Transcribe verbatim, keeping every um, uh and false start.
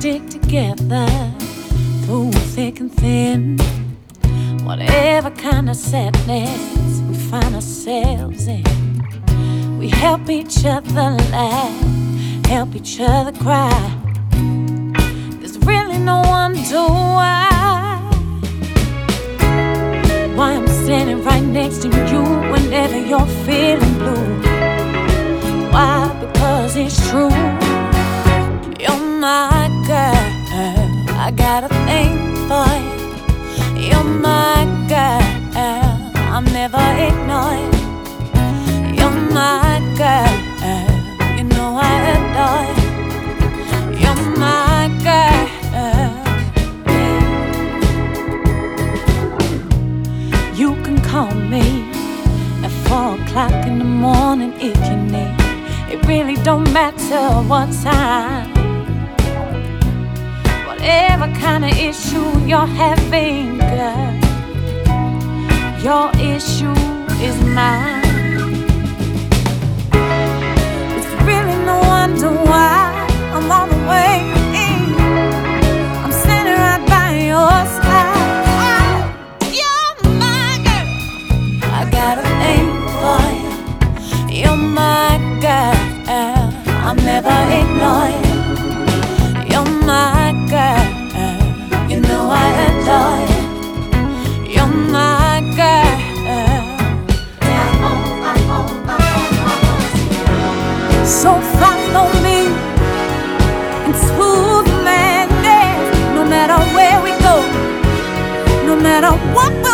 stick together through thick and thin. Whatever kind of sadness we find ourselves in, we help each other laugh, help each other cry. There's really no wonder why Why I'm standing right next to you whenever you're feeling blue. Why? Because it's true. You're my girl, I got a thing for you. You're my girl, I'm never ignored. You're my girl, you know I adore you. You're my girl, yeah. You can call me at four o'clock in the morning if you need. It really don't matter what time. Whatever kind of issue you're having, girl, your issue is mine. It's really no wonder why I'm on the way in. I'm standing right by your side. You're my girl, I got a thing for you. You're my girl, I'll never ignore you. You're my girl, you know I adore you. You're my girl. So follow me in smooth madness. No matter where we go, no matter what we